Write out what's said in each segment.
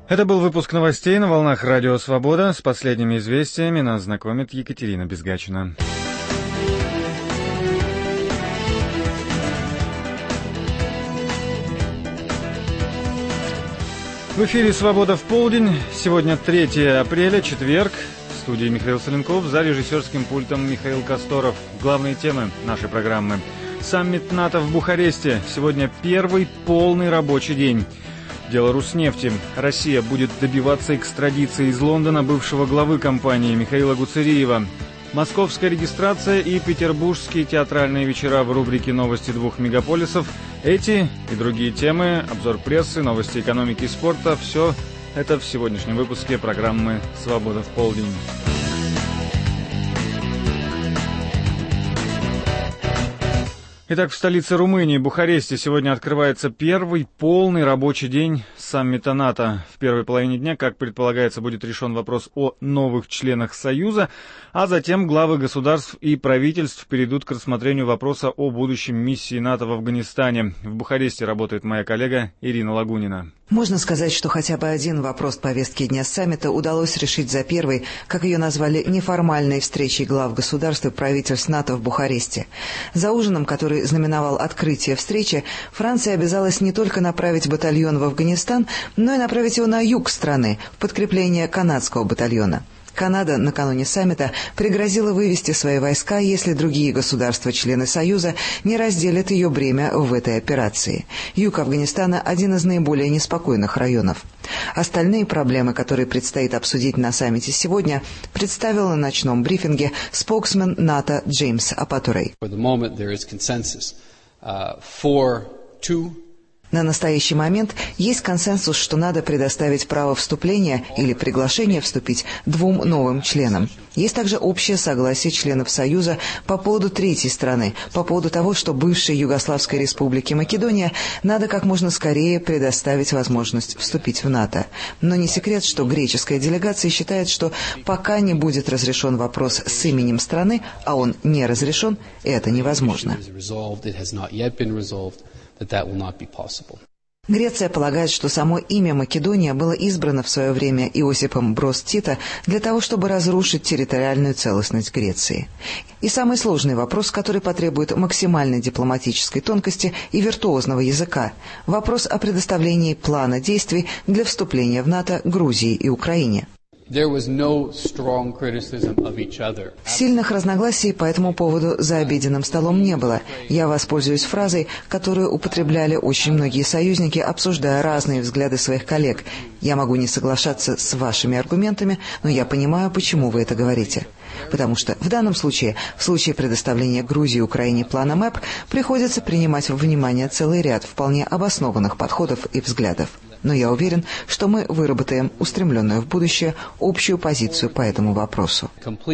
Это был выпуск новостей на волнах Радио Свобода. С последними известиями нас знакомит Екатерина Безгачина. В эфире «Свобода в полдень». Сегодня 3 апреля, четверг. В студии Михаил Соленков, за режиссерским пультом Михаил Косторов. Главные темы нашей программы. Саммит НАТО в Бухаресте. Сегодня первый полный рабочий день. Дело Руснефти. Россия будет добиваться экстрадиции из Лондона бывшего главы компании Михаила Гуцериева. Московская регистрация и петербургские театральные вечера в рубрике «Новости двух мегаполисов». Эти и другие темы, обзор прессы, новости экономики и спорта – все это в сегодняшнем выпуске программы «Свобода в полдень». Итак, в столице Румынии, Бухаресте, сегодня открывается первый полный рабочий день саммита НАТО. В первой половине дня, как предполагается, будет решен вопрос о новых членах Союза, а затем главы государств и правительств перейдут к рассмотрению вопроса о будущем миссии НАТО в Афганистане. В Бухаресте работает моя коллега Ирина Лагунина. Можно сказать, что хотя бы один вопрос повестки дня саммита удалось решить за первой, как ее назвали, неформальной встречей глав государств и правительств НАТО в Бухаресте. За ужином, который знаменовал открытие встречи, Франция обязалась не только направить батальон в Афганистан, но и направить его на юг страны, в подкрепление канадского батальона. Канада накануне саммита пригрозила вывести свои войска, если другие государства-члены Союза не разделят ее бремя в этой операции. Юг Афганистана – один из наиболее неспокойных районов. Остальные проблемы, которые предстоит обсудить на саммите сегодня, представил на ночном брифинге споксмен НАТО Джеймс Апатурей. На настоящий момент есть консенсус, что надо предоставить право вступления или приглашение вступить двум новым членам. Есть также общее согласие членов Союза по поводу третьей страны, по поводу того, что бывшей Югославской республике Македония надо как можно скорее предоставить возможность вступить в НАТО. Но не секрет, что греческая делегация считает, что пока не будет разрешен вопрос с именем страны, а он не разрешен, это невозможно. Греция полагает, что само имя Македония было избрано в свое время Иосипом Броз Тито для того, чтобы разрушить территориальную целостность Греции. И самый сложный вопрос, который потребует максимальной дипломатической тонкости и виртуозного языка – вопрос о предоставлении плана действий для вступления в НАТО Грузии и Украине. Сильных разногласий по этому поводу за обеденным столом не было. Я воспользуюсь фразой, которую употребляли очень многие союзники, обсуждая разные взгляды своих коллег. Я могу не соглашаться с вашими аргументами, но я понимаю, почему вы это говорите. Потому что в данном случае, в случае предоставления Грузии и Украине плана МЭП, приходится принимать во внимание целый ряд вполне обоснованных подходов и взглядов. Но я уверен, что мы выработаем устремленную в будущее общую позицию по этому вопросу,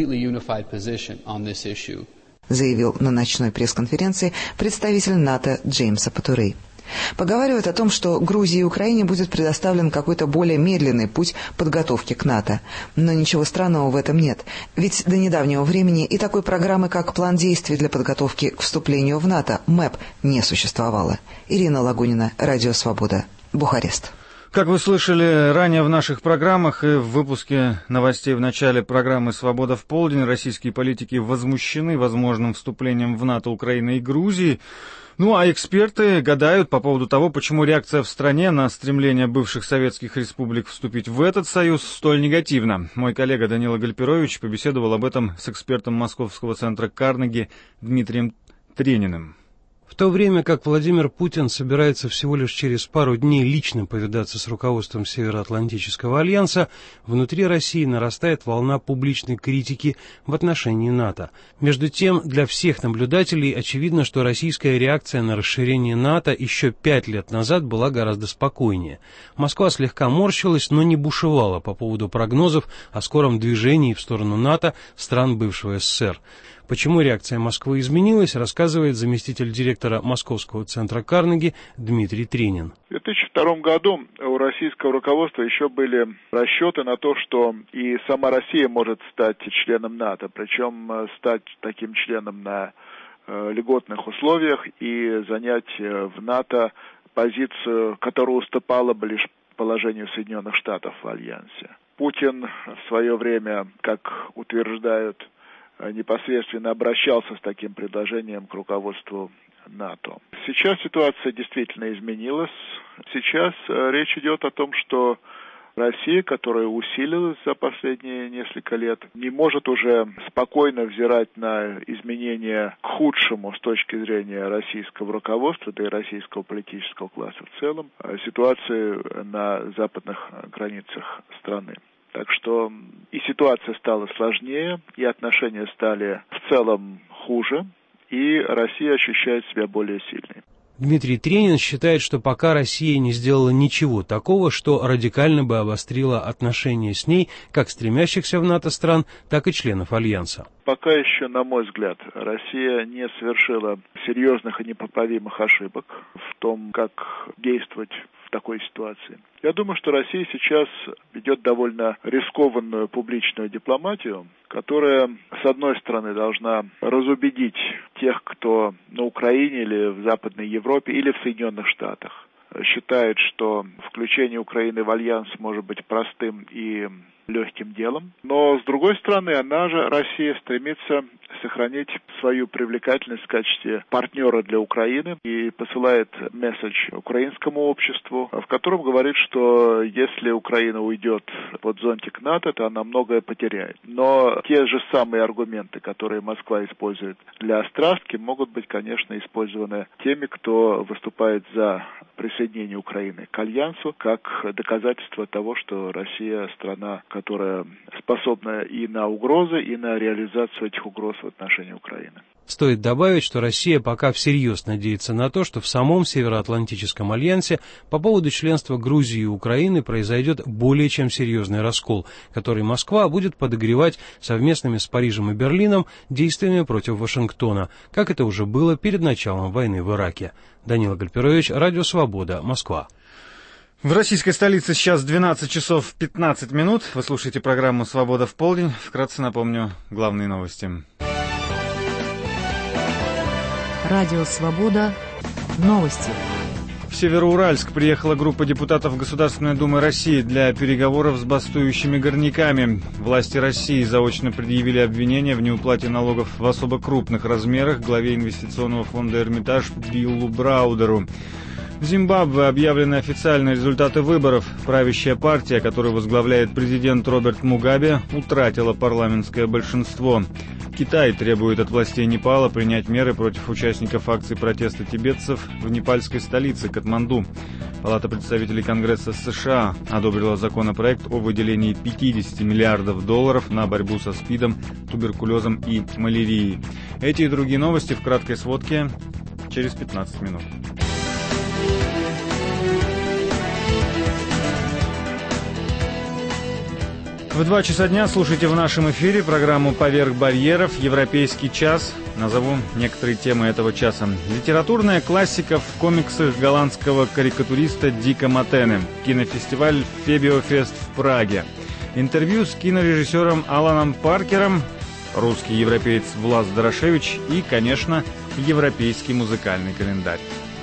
заявил на ночной пресс-конференции представитель НАТО Джеймс Апатурей. Поговаривают о том, что Грузии и Украине будет предоставлен какой-то более медленный путь подготовки к НАТО. Но ничего странного в этом нет. Ведь до недавнего времени и такой программы, как план действий для подготовки к вступлению в НАТО, МЭП, не существовало. Ирина Лагунина, Радио Свобода, Бухарест. Как вы слышали ранее в наших программах и в выпуске новостей в начале программы «Свобода в полдень», российские политики возмущены возможным вступлением в НАТО Украины и Грузии. Ну а эксперты гадают по поводу того, почему реакция в стране на стремление бывших советских республик вступить в этот союз столь негативна. Мой коллега Данила Гальперович побеседовал об этом с экспертом Московского центра Карнеги Дмитрием Трениным. В то время как Владимир Путин собирается всего лишь через пару дней лично повидаться с руководством Североатлантического альянса, внутри России нарастает волна публичной критики в отношении НАТО. Между тем, для всех наблюдателей очевидно, что российская реакция на расширение НАТО еще 5 лет назад была гораздо спокойнее. Москва слегка морщилась, но не бушевала по поводу прогнозов о скором движении в сторону НАТО стран бывшего СССР. Почему реакция Москвы изменилась, рассказывает заместитель директора Московского центра Карнеги Дмитрий Тренин. В 2002 году у российского руководства еще были расчеты на то, что и сама Россия может стать членом НАТО, причем стать таким членом на льготных условиях и занять в НАТО позицию, которая уступала бы лишь положению Соединенных Штатов в Альянсе. Путин в свое время, как утверждают, непосредственно обращался с таким предложением к руководству НАТО. Сейчас ситуация действительно изменилась. Сейчас речь идет о том, что Россия, которая усилилась за последние несколько лет, не может уже спокойно взирать на изменения к худшему с точки зрения российского руководства, да и российского политического класса в целом, ситуацию на западных границах страны. Так что и ситуация стала сложнее, и отношения стали в целом хуже, и Россия ощущает себя более сильной. Дмитрий Тренин считает, что пока Россия не сделала ничего такого, что радикально бы обострило отношения с ней как стремящихся в НАТО стран, так и членов Альянса. Пока еще, на мой взгляд, Россия не совершила серьезных и непоправимых ошибок в том, как действовать в такой ситуации. Я думаю, что Россия сейчас ведет довольно рискованную публичную дипломатию, которая, с одной стороны, должна разубедить тех, кто на Украине или в Западной Европе или в Соединенных Штатах считает, что включение Украины в Альянс может быть простым и легким делом. Но, с другой стороны, она же, Россия, стремится сохранить свою привлекательность в качестве партнера для Украины и посылает месседж украинскому обществу, в котором говорит, что если Украина уйдет под зонтик НАТО, то она многое потеряет. Но те же самые аргументы, которые Москва использует для острастки, могут быть, конечно, использованы теми, кто выступает за присоединение Украины к Альянсу, как доказательство того, что Россия страна, которая способна и на угрозы, и на реализацию этих угроз в отношении Украины. Стоит добавить, что Россия пока всерьез надеется на то, что в самом Североатлантическом альянсе по поводу членства Грузии и Украины произойдет более чем серьезный раскол, который Москва будет подогревать совместными с Парижем и Берлином действиями против Вашингтона, как это уже было перед началом войны в Ираке. Данила Гальперович, Радио Свобода, Москва. В российской столице сейчас 12 часов 15 минут. Вы слушаете программу «Свобода в полдень». Вкратце напомню главные новости. Радио «Свобода». Новости. В Североуральск приехала группа депутатов Государственной Думы России для переговоров с бастующими горняками. Власти России заочно предъявили обвинения в неуплате налогов в особо крупных размерах главе инвестиционного фонда «Эрмитаж» Биллу Браудеру. В Зимбабве объявлены официальные результаты выборов. Правящая партия, которую возглавляет президент Роберт Мугабе, утратила парламентское большинство. Китай требует от властей Непала принять меры против участников акций протеста тибетцев в непальской столице Катманду. Палата представителей Конгресса США одобрила законопроект о выделении $50 миллиардов на борьбу со СПИДом, туберкулезом и малярией. Эти и другие новости в краткой сводке через 15 минут. В 2 часа дня слушайте в нашем эфире программу «Поверх барьеров. Европейский час». Назову некоторые темы этого часа. Литературная классика в комиксах голландского карикатуриста Дика Матене. Кинофестиваль «Фебиофест» в Праге. Интервью с кинорежиссером Аланом Паркером. Русский европеец Влас Дорошевич. И, конечно, европейский музыкальный календарь.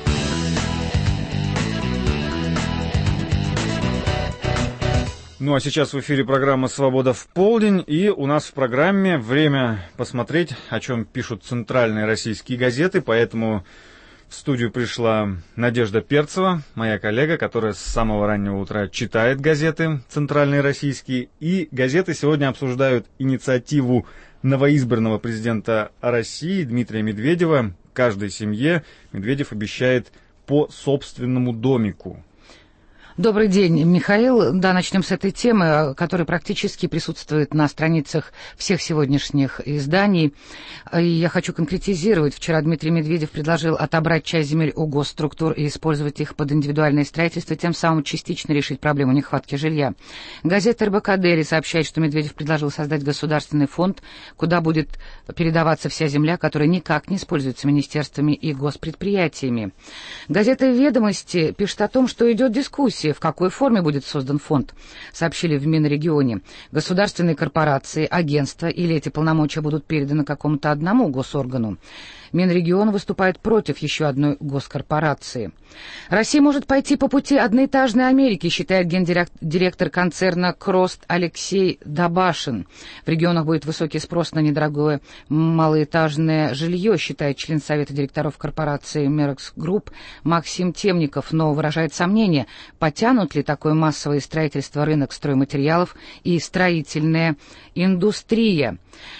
Ну а сейчас в эфире программа «Свобода в полдень», и у нас в программе время посмотреть, о чем пишут центральные российские газеты, поэтому в студию пришла Надежда Перцева, моя коллега, которая с самого раннего утра читает газеты центральные российские, и газеты сегодня обсуждают инициативу новоизбранного президента России Дмитрия Медведева. Каждой семье Медведев обещает по собственному домику. Добрый день, Михаил. Да, начнем с этой темы, которая практически присутствует на страницах всех сегодняшних изданий. И я хочу конкретизировать. Вчера Дмитрий Медведев предложил отобрать часть земель у госструктур и использовать их под индивидуальное строительство, тем самым частично решить проблему нехватки жилья. Газета РБК «Дели» сообщает, что Медведев предложил создать государственный фонд, куда будет передаваться вся земля, которая никак не используется министерствами и госпредприятиями. Газета «Ведомости» пишет о том, что идет дискуссия курсе, в какой форме будет создан фонд, сообщили в Минрегионе. Государственные корпорации, агентства или эти полномочия будут переданы какому-то одному госоргану. Минрегион выступает против еще одной госкорпорации. Россия может пойти по пути одноэтажной Америки, считает гендиректор концерна «Крост» Алексей Добашин. В регионах будет высокий спрос на недорогое малоэтажное жилье, считает член Совета директоров корпорации «Мерекс Групп» Максим Темников, но выражает сомнение, потянут ли такое массовое строительство рынок стройматериалов и строительная индустрия.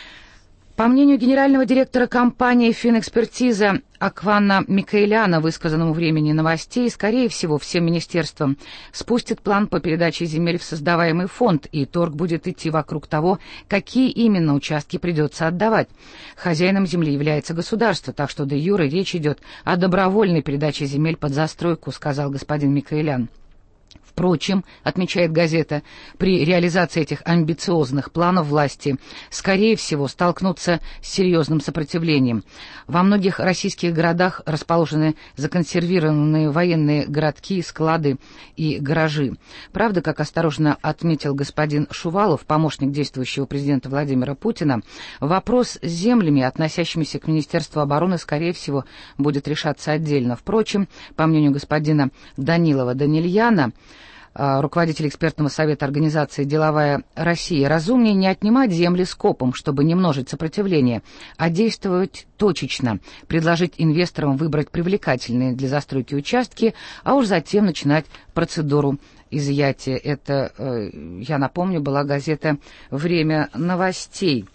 По мнению генерального директора компании «Финэкспертиза» Аквана Микаэляна, высказанному «Времени новостей», скорее всего, всем министерствам спустят план по передаче земель в создаваемый фонд, и торг будет идти вокруг того, какие именно участки придется отдавать. Хозяином земли является государство, так что де юре речь идет о добровольной передаче земель под застройку, сказал господин Микаэлян. Впрочем, отмечает газета, при реализации этих амбициозных планов власти, скорее всего, столкнутся с серьезным сопротивлением. Во многих российских городах расположены законсервированные военные городки, склады и гаражи. Правда, как осторожно отметил господин Шувалов, помощник действующего президента Владимира Путина, вопрос с землями, относящимися к Министерству обороны, скорее всего, будет решаться отдельно. Впрочем, по мнению господина Данилова Данильяна, руководитель экспертного совета организации «Деловая Россия», разумнее не отнимать земли скопом, чтобы не множить сопротивление, а действовать точечно, предложить инвесторам выбрать привлекательные для застройки участки, а уж затем начинать процедуру изъятия. Это, я напомню, была газета «Время новостей».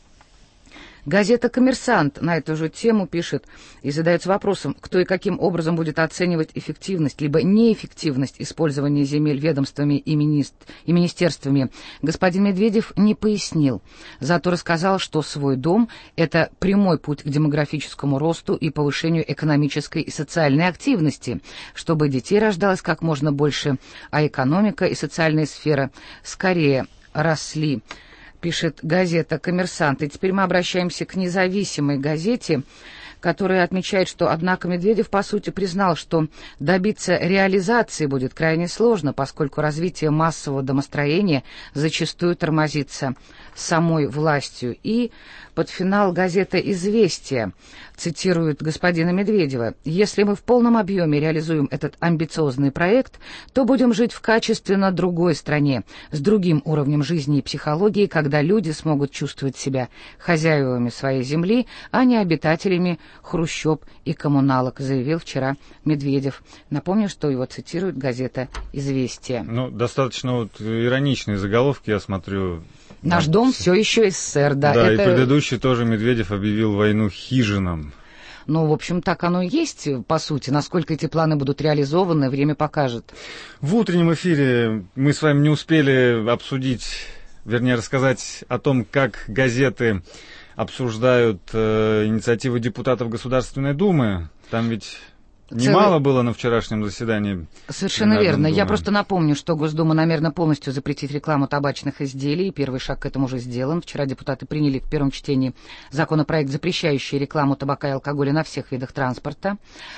Газета «Коммерсант» на эту же тему пишет и задается вопросом, кто и каким образом будет оценивать эффективность либо неэффективность использования земель ведомствами и министерствами. Господин Медведев не пояснил, зато рассказал, что свой дом – это прямой путь к демографическому росту и повышению экономической и социальной активности, чтобы детей рождалось как можно больше, а экономика и социальная сфера скорее росли. Пишет газета «Коммерсант». И теперь мы обращаемся к независимой газете, которая отмечает, что, однако, Медведев, по сути, признал, что добиться реализации будет крайне сложно, поскольку развитие массового домостроения зачастую тормозится самой властью. И под финал газета «Известия» цитирует господина Медведева: «Если мы в полном объеме реализуем этот амбициозный проект, то будем жить в качественно другой стране, с другим уровнем жизни и психологии, когда люди смогут чувствовать себя хозяевами своей земли, а не обитателями хрущоб и коммуналок», заявил вчера Медведев. Напомню, что его цитирует газета «Известия». Ну, достаточно вот ироничные заголовки, я смотрю. «Наш дом все еще СССР», да. Да, это... и предыдущий тоже Медведев объявил войну хижинам. Ну, в общем, так оно и есть, по сути. Насколько эти планы будут реализованы, время покажет. В утреннем эфире мы с вами не успели обсудить, вернее, рассказать о том, как газеты обсуждают инициативы депутатов Государственной Думы. Там ведь немало было на вчерашнем заседании. Совершенно верно. Я просто напомню, что Госдума намерена полностью запретить рекламу табачных изделий, и первый шаг к этому уже сделан. Вчера депутаты приняли в первом чтении законопроект, запрещающий рекламу табака и алкоголя на всех видах транспорта.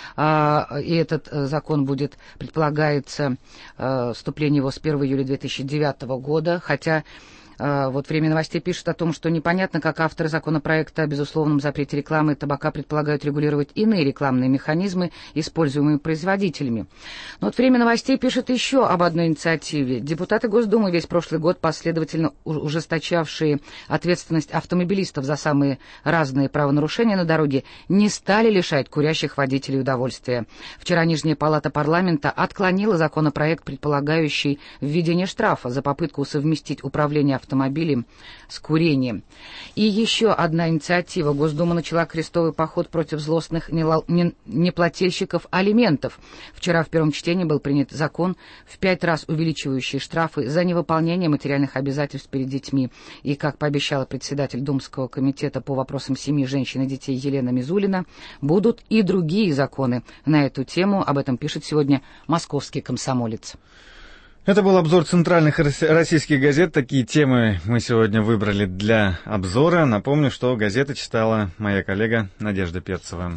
И этот закон будет, предполагается, вступление его с 1 июля 2009 года, хотя... Вот «Время новостей» пишет о том, что непонятно, как авторы законопроекта о безусловном запрете рекламы табака предполагают регулировать иные рекламные механизмы, используемые производителями. Но вот «Время новостей» пишет еще об одной инициативе. Депутаты Госдумы весь прошлый год, последовательно ужесточавшие ответственность автомобилистов за самые разные правонарушения на дороге, не стали лишать курящих водителей удовольствия. Вчера Нижняя палата парламента отклонила законопроект, предполагающий введение штрафа за попытку совместить управление автомобилем с курением. И еще одна инициатива. Госдума начала крестовый поход против злостных неплательщиков алиментов. Вчера в первом чтении был принят закон, в 5 раз увеличивающий штрафы за невыполнение материальных обязательств перед детьми. И, как пообещала председатель Думского комитета по вопросам семьи, женщин и детей Елена Мизулина, будут и другие законы на эту тему. Об этом пишет сегодня «Московский комсомолец». Это был обзор центральных российских газет. Такие темы мы сегодня выбрали для обзора. Напомню, что газеты читала моя коллега Надежда Перцева.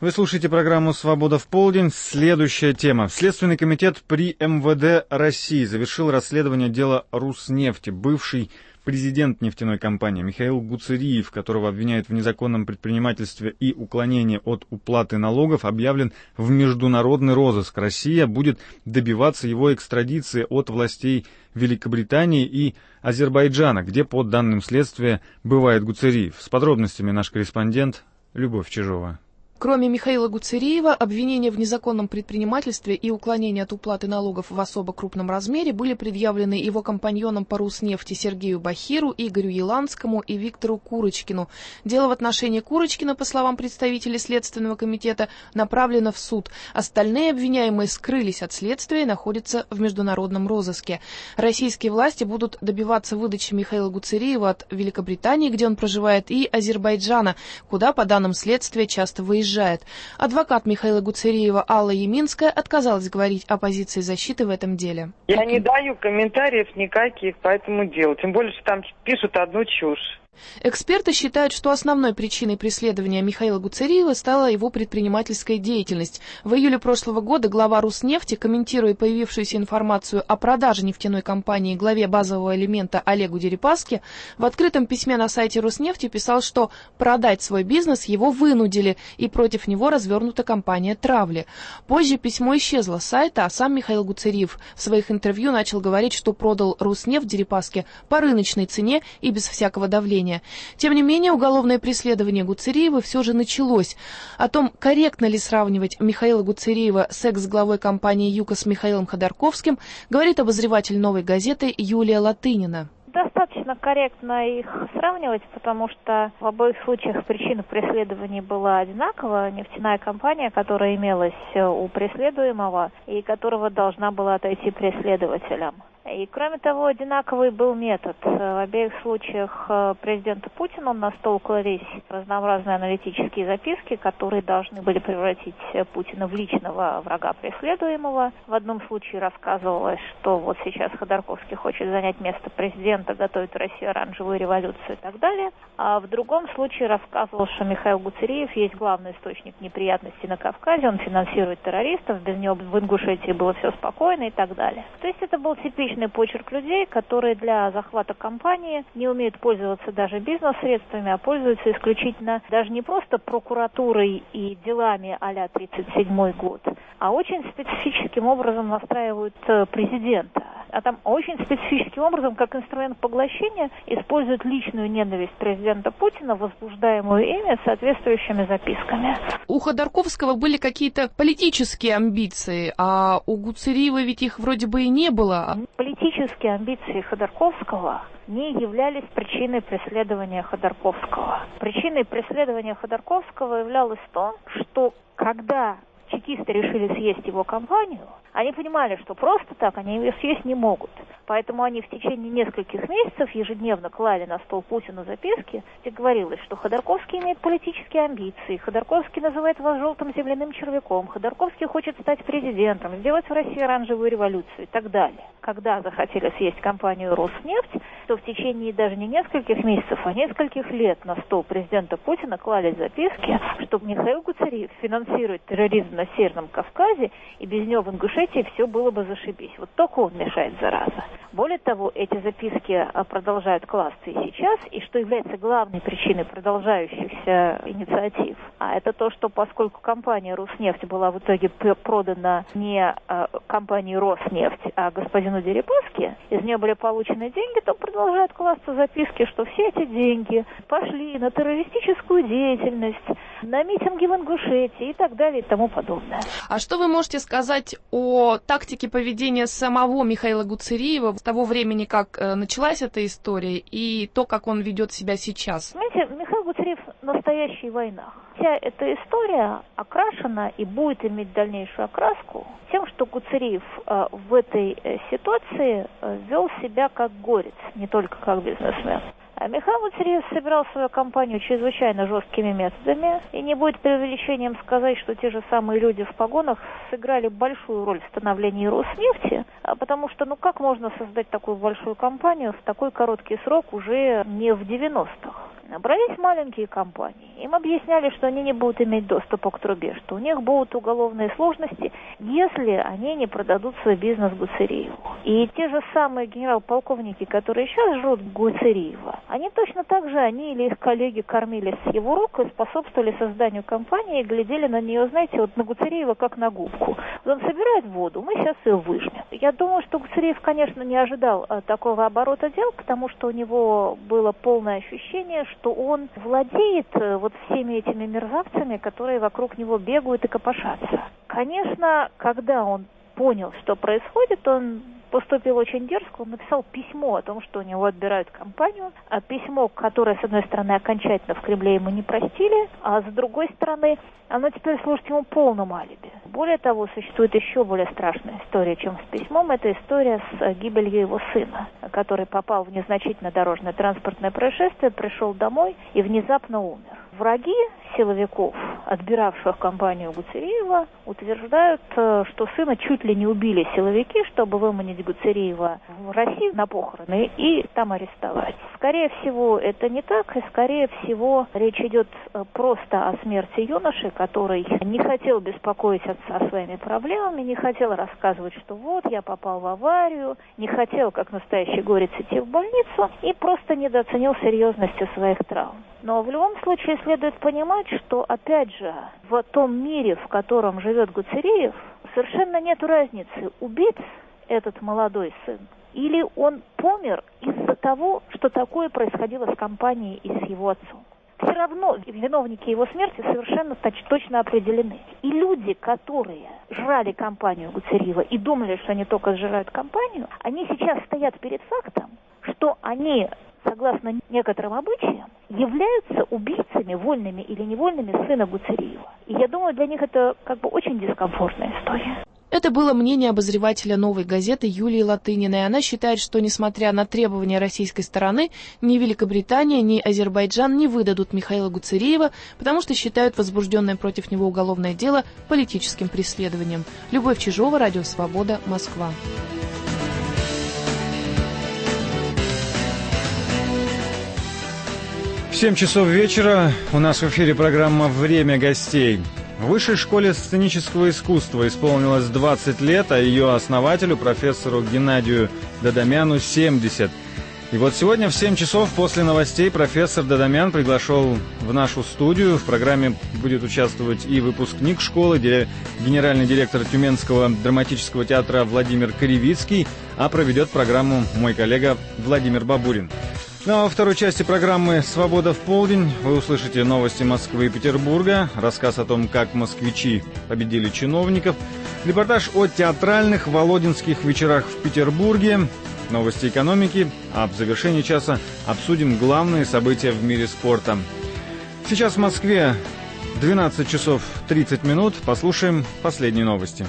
Вы слушаете программу «Свобода в полдень». Следующая тема. Следственный комитет при МВД России завершил расследование дела Руснефти. Бывший президент нефтяной компании Михаил Гуцериев, которого обвиняют в незаконном предпринимательстве и уклонении от уплаты налогов, объявлен в международный розыск. Россия будет добиваться его экстрадиции от властей Великобритании и Азербайджана, где, по данным следствия, бывает Гуцериев. С подробностями наш корреспондент Любовь Чижова. Кроме Михаила Гуцериева, обвинения в незаконном предпринимательстве и уклонении от уплаты налогов в особо крупном размере были предъявлены его компаньонам по Руснефти Сергею Бахиру, Игорю Еланскому и Виктору Курочкину. Дело в отношении Курочкина, по словам представителей Следственного комитета, направлено в суд. Остальные обвиняемые скрылись от следствия и находятся в международном розыске. Российские власти будут добиваться выдачи Михаила Гуцериева от Великобритании, где он проживает, и Азербайджана, куда, по данным следствия, часто выезжает. Адвокат Михаила Гуцериева Алла Яминская отказалась говорить о позиции защиты в этом деле. Я не даю комментариев никаких по этому делу, тем более, что там пишут одну чушь. Эксперты считают, что основной причиной преследования Михаила Гуцериева стала его предпринимательская деятельность. В июле прошлого года глава Руснефти, комментируя появившуюся информацию о продаже нефтяной компании главе базового элемента Олегу Дерипаске, в открытом письме на сайте Руснефти писал, что продать свой бизнес его вынудили, и против него развернута кампания травли. Позже письмо исчезло с сайта, а сам Михаил Гуцериев в своих интервью начал говорить, что продал Руснефть Дерипаске по рыночной цене и без всякого давления. Тем не менее, уголовное преследование Гуцериева все же началось. О том, корректно ли сравнивать Михаила Гуцериева с экс-главой компании «Юка» с Михаилом Ходорковским, говорит обозреватель «Новой газеты» Юлия Латынина. Достаточно корректно их сравнивать, потому что в обоих случаях причина преследования была одинакова. Нефтяная компания, которая имелась у преследуемого и которого должна была отойти преследователям. И, кроме того, одинаковый был метод. В обеих случаях президента Путина он на стол клались разнообразные аналитические записки, которые должны были превратить Путина в личного врага преследуемого. В одном случае рассказывалось, что вот сейчас Ходорковский хочет занять место президента, готовит в России оранжевую революцию и так далее. А в другом случае рассказывалось, что Михаил Гуцериев есть главный источник неприятностей на Кавказе, он финансирует террористов, без него в Ингушетии было все спокойно и так далее. То есть это был типичный почерк людей, которые для захвата компании не умеют пользоваться даже бизнес-средствами, а пользуются исключительно даже не просто прокуратурой и делами а-ля 1937 год, а очень специфическим образом настраивают президента. А там очень специфическим образом, как инструмент поглощения, используют личную ненависть президента Путина, возбуждаемую ими соответствующими записками. У Ходорковского были какие-то политические амбиции, а у Гуцериева ведь их вроде бы и не было. Политические амбиции Ходорковского не являлись причиной преследования Ходорковского. Причиной преследования Ходорковского являлось то, что когда чекисты решили съесть его компанию, они понимали, что просто так они ее съесть не могут. Поэтому они в течение нескольких месяцев ежедневно клали на стол Путину записки, где говорилось, что Ходорковский имеет политические амбиции, Ходорковский называет вас желтым земляным червяком, Ходорковский хочет стать президентом, сделать в России оранжевую революцию и так далее. Когда захотели съесть компанию «Роснефть», то в течение даже не нескольких месяцев, а нескольких лет на стол президента Путина клали записки, что Михаил Гуцериев финансирует терроризм на Северном Кавказе, и без него в Ингушетии все было бы зашибись. Вот только он мешает, зараза. Более того, эти записки продолжают класться и сейчас, и что является главной причиной продолжающихся инициатив, а это то, что поскольку компания «Роснефть» была в итоге продана не компании «Роснефть», а господину Дерипаске, из нее были получены деньги, то продолжают класться записки, что все эти деньги пошли на террористическую деятельность, на митинги в Ингушетии и так далее и тому подобное. А что вы можете сказать о тактике поведения самого Михаила Гуцериева с того времени, как началась эта история, и то, как он ведет себя сейчас? Знаете, Михаил Гуцериев в настоящей войнах. Вся эта история окрашена и будет иметь дальнейшую окраску тем, что Гуцериев в этой ситуации вел себя как горец, не только как бизнесмен. Михаил Гуцериев собирал свою кампанию чрезвычайно жесткими методами, и не будет преувеличением сказать, что те же самые люди в погонах сыграли большую роль в становлении Роснефти, потому что, как можно создать такую большую компанию в такой короткий срок уже не в 90-х? брались маленькие компании. Им объясняли, что они не будут иметь доступа к трубе, что у них будут уголовные сложности, если они не продадут свой бизнес Гуцериеву. И те же самые генерал-полковники, которые сейчас жрут Гуцериева, они точно так же, они или их коллеги кормились с его рук и способствовали созданию компании и глядели на нее, знаете, вот на Гуцериева как на губку. Он собирает воду, мы сейчас ее выжмем. Я думаю, что Гуцериев, конечно, не ожидал такого оборота дел, потому что у него было полное ощущение, что он владеет вот всеми этими мерзавцами, которые вокруг него бегают и копошатся. Конечно, когда он понял, что происходит, он поступил очень дерзко, он написал письмо о том, что у него отбирают компанию, а письмо, которое, с одной стороны, окончательно в Кремле ему не простили, а с другой стороны, оно теперь служит ему полным алиби. Более того, существует еще более страшная история, чем с письмом. Это история с гибелью его сына, который попал в незначительное дорожное транспортное происшествие, пришел домой и внезапно умер. Враги силовиков, отбиравших компанию Гуцериева, утверждают, что сына чуть ли не убили силовики, чтобы выманить Гуцериева в Россию на похороны и там арестовать. Скорее всего, это не так, и скорее всего речь идет просто о смерти юноши, который не хотел беспокоить отца своими проблемами, не хотел рассказывать, что вот, я попал в аварию, не хотел, как настоящий горец, идти в больницу и просто недооценил серьезности своих травм. Но в любом случае следует понимать, что, опять же, в том мире, в котором живет Гуцериев, совершенно нет разницы, убит этот молодой сын или он помер из-за того, что такое происходило с компанией и с его отцом. Все равно виновники его смерти совершенно точно определены. И люди, которые жрали компанию Гуцериева и думали, что они только сжирают компанию, они сейчас стоят перед фактом, что они, согласно некоторым обычаям, являются убийцами, вольными или невольными, сына Гуцериева. И я думаю, для них это очень дискомфортная история. Это было мнение обозревателя «Новой газеты» Юлии Латыниной. Она считает, что, несмотря на требования российской стороны, ни Великобритания, ни Азербайджан не выдадут Михаила Гуцериева, потому что считают возбужденное против него уголовное дело политическим преследованием. Любовь Чижова, Радио Свобода, Москва. В 7 часов вечера у нас в эфире программа «Время гостей». В Высшей школе сценического искусства исполнилось 20 лет, а ее основателю, профессору Геннадию Дадамяну, 70. И вот сегодня в 7 часов после новостей профессор Дадамян приглашен в нашу студию. В программе будет участвовать и выпускник школы, генеральный директор Тюменского драматического театра Владимир Кривицкий, а проведет программу мой коллега Владимир Бабурин. Ну а во второй части программы «Свобода в полдень» вы услышите новости Москвы и Петербурга, рассказ о том, как москвичи победили чиновников, репортаж о театральных володинских вечерах в Петербурге, новости экономики, а в завершении часа обсудим главные события в мире спорта. Сейчас в Москве 12 часов 30 минут. Послушаем последние новости.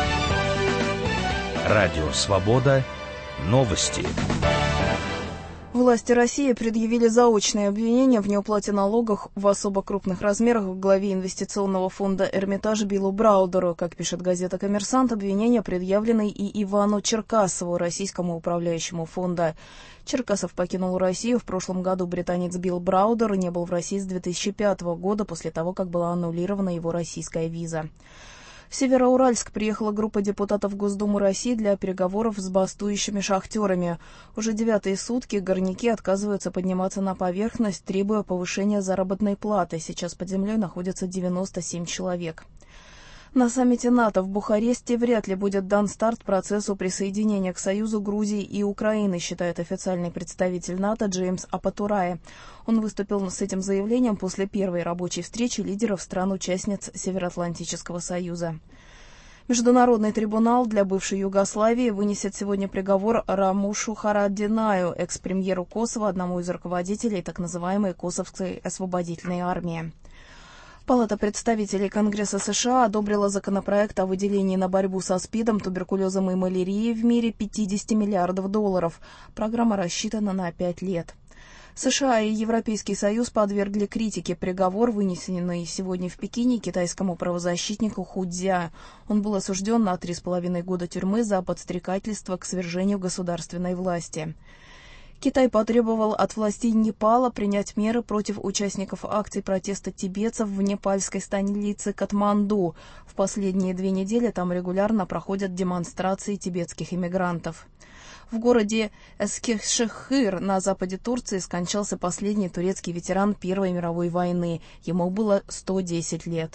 Радио «Свобода». Новости. Власти России предъявили заочное обвинение в неуплате налогов в особо крупных размерах главе инвестиционного фонда «Эрмитаж» Биллу Браудеру. Как пишет газета «Коммерсант», обвинения предъявлены и Ивану Черкасову, российскому управляющему фонда. Черкасов покинул Россию в прошлом году. Британец Билл Браудер не был в России с 2005 года, после того, как была аннулирована его российская виза. В Североуральск приехала группа депутатов Госдумы России для переговоров с бастующими шахтерами. Уже 9-е сутки горняки отказываются подниматься на поверхность, требуя повышения заработной платы. Сейчас под землей находится 97 человек. На саммите НАТО в Бухаресте вряд ли будет дан старт процессу присоединения к Союзу Грузии и Украины, считает официальный представитель НАТО Джеймс Апатурай. Он выступил с этим заявлением после первой рабочей встречи лидеров стран-участниц Североатлантического Союза. Международный трибунал для бывшей Югославии вынесет сегодня приговор Рамушу Харадинаю, экс-премьеру Косово, одному из руководителей так называемой Косовской освободительной армии. Палата представителей Конгресса США одобрила законопроект о выделении на борьбу со СПИДом, туберкулезом и малярией в мире $50 миллиардов. Программа рассчитана на 5 лет. США и Европейский Союз подвергли критике приговор, вынесенный сегодня в Пекине китайскому правозащитнику Ху Цзя. Он был осужден на 3,5 года тюрьмы за подстрекательство к свержению государственной власти. Китай потребовал от властей Непала принять меры против участников акций протеста тибетцев в непальской столице Катманду. В последние 2 недели там регулярно проходят демонстрации тибетских иммигрантов. В городе Эскешехир на западе Турции скончался последний турецкий ветеран Первой мировой войны. Ему было 110 лет.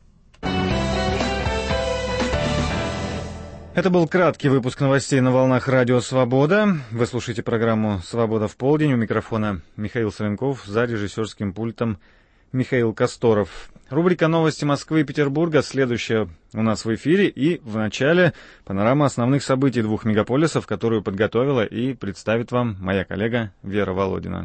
Это был краткий выпуск новостей на волнах Радио Свобода. Вы слушаете программу «Свобода в полдень». У микрофона Михаил Соленков, за режиссерским пультом Михаил Косторов. Рубрика «Новости Москвы и Петербурга» следующая у нас в эфире. И в начале панорама основных событий 2 мегаполисов, которую подготовила и представит вам моя коллега Вера Володина.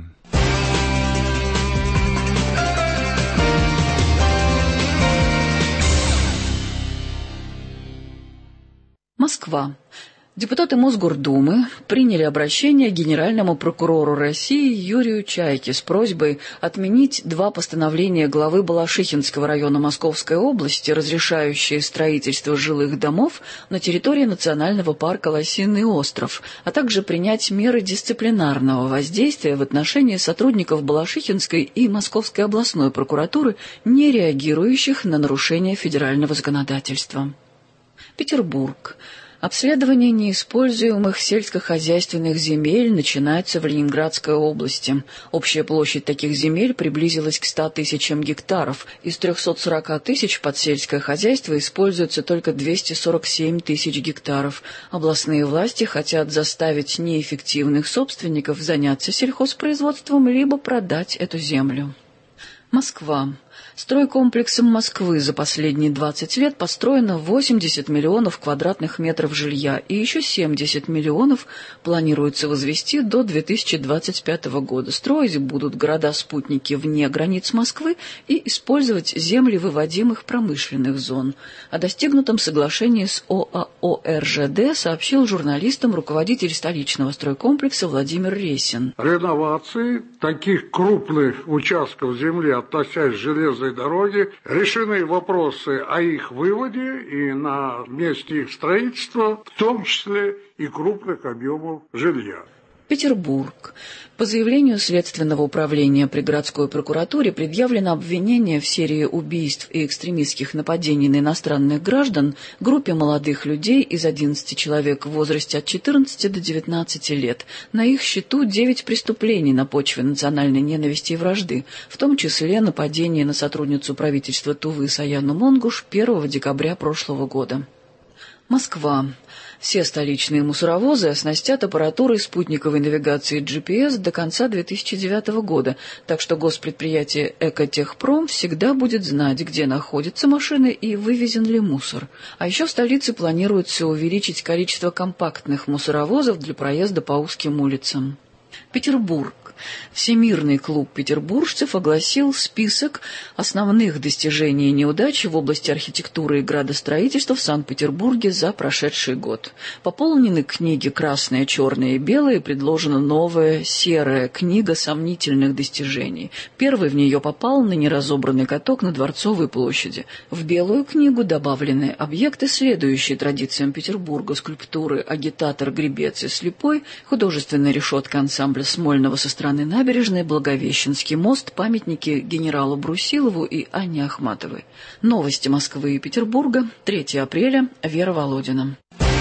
Москва. Депутаты Мосгордумы приняли обращение к генеральному прокурору России Юрию Чайке с просьбой отменить 2 постановления главы Балашихинского района Московской области, разрешающие строительство жилых домов на территории национального парка Лосиный остров, а также принять меры дисциплинарного воздействия в отношении сотрудников Балашихинской и Московской областной прокуратуры, не реагирующих на нарушения федерального законодательства. Петербург. Обследование неиспользуемых сельскохозяйственных земель начинается в Ленинградской области. Общая площадь таких земель приблизилась к 100 тысячам гектаров. Из 340 тысяч под сельское хозяйство используется только 247 тысяч гектаров. Областные власти хотят заставить неэффективных собственников заняться сельхозпроизводством либо продать эту землю. Москва. Стройкомплексом Москвы за последние 20 лет построено 80 миллионов квадратных метров жилья, и еще 70 миллионов планируется возвести до 2025 года. Строить будут города-спутники вне границ Москвы и использовать земли выводимых промышленных зон. О достигнутом соглашении с ОАО «РЖД» сообщил журналистам руководитель столичного стройкомплекса Владимир Ресин. Реновации таких крупных участков земли, относясь к железной дороги, решены вопросы о их выводе и на месте их строительства, в том числе и крупных объемов жилья. Петербург. По заявлению Следственного управления при городской прокуратуре предъявлено обвинение в серии убийств и экстремистских нападений на иностранных граждан группе молодых людей из 11 человек в возрасте от 14 до 19 лет. На их счету 9 преступлений на почве национальной ненависти и вражды, в том числе нападение на сотрудницу правительства Тувы Саяну Монгуш 1 декабря прошлого года. Москва. Все столичные мусоровозы оснастят аппаратурой спутниковой навигации GPS до конца 2009 года, так что госпредприятие «Экотехпром» всегда будет знать, где находятся машины и вывезен ли мусор. А еще в столице планируется увеличить количество компактных мусоровозов для проезда по узким улицам. Петербург. Всемирный клуб петербуржцев огласил список основных достижений и неудач в области архитектуры и градостроительства в Санкт-Петербурге за прошедший год. Пополнены книги «Красное», «Черное» и «Белое», и предложена новая «Серая» книга сомнительных достижений. Первый в нее попал на неразобранный каток на Дворцовой площади. В «Белую» книгу добавлены объекты, следующие традициям Петербурга: скульптуры «Агитатор», «Гребец» и «Слепой», художественная решетка ансамбля Смольного со стороны набережной, Благовещенский мост, памятники генералу Брусилову и Анне Ахматовой. Новости Москвы и Петербурга, 3 апреля, Вера Володина.